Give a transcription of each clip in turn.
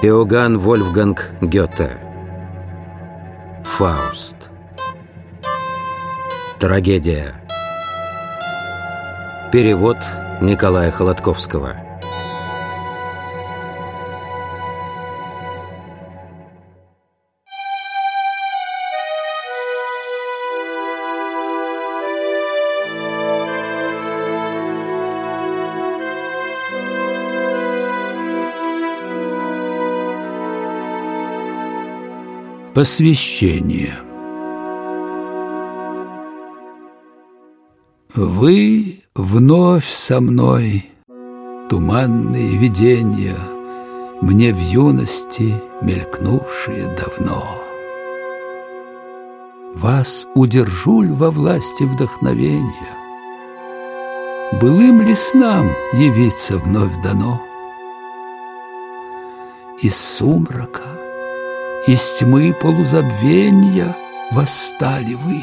Иоганн Вольфганг Гёте. Фауст. Трагедия. Перевод Николая Холодковского. Посвящение. Вы вновь со мной, туманные видения, мне в юности мелькнувшие давно. Вас удержу ль во власти вдохновенья? Былым ли снам явиться вновь дано? Из сумрака, из тьмы полузабвенья восстали вы.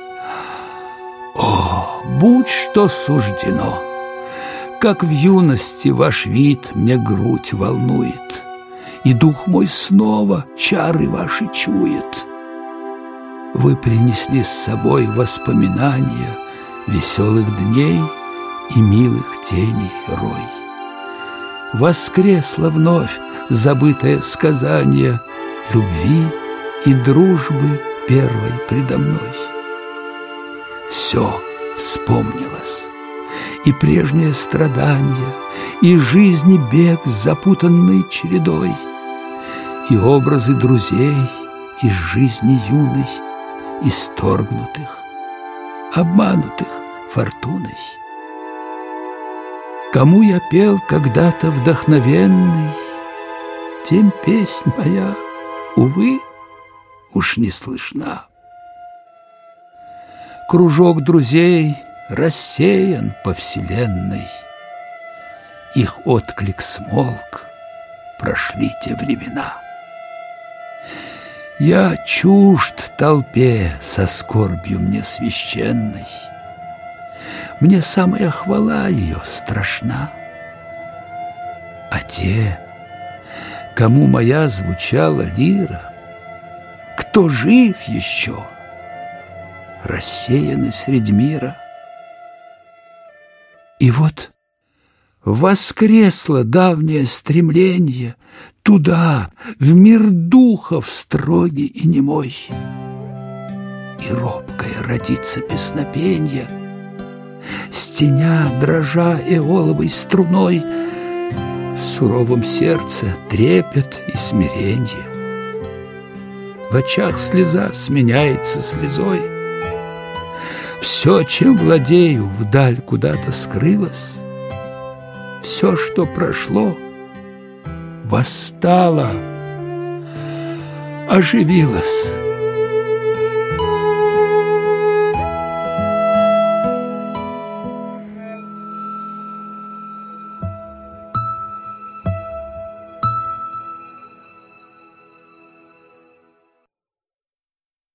О, будь что суждено! Как в юности ваш вид мне грудь волнует, и дух мой снова чары ваши чует. Вы принесли с собой воспоминания веселых дней и милых теней рой. Воскресло вновь забытое сказание любви и дружбы первой предо мной. Все вспомнилось, и прежнее страдание, и жизни бег с запутанной чередой, и образы друзей из жизни юной, исторгнутых, обманутых фортуной. Кому я пел когда-то вдохновенный, тем песнь моя, увы, уж не слышна. Кружок друзей рассеян по вселенной, их отклик смолк, прошли те времена. Я чужд толпе со скорбью мне священной, мне самая хвала ее страшна. А те, кому моя звучала лира, кто жив еще, рассеяны средь мира. И вот воскресло давнее стремление туда, в мир духов строгий и немой, и робкое родится песнопенье, стеня, дрожа эоловой струной, в суровом сердце трепет и смиренье. В очах слеза сменяется слезой. Все, чем владею, вдаль куда-то скрылось. Все, что прошло, восстало, оживилось.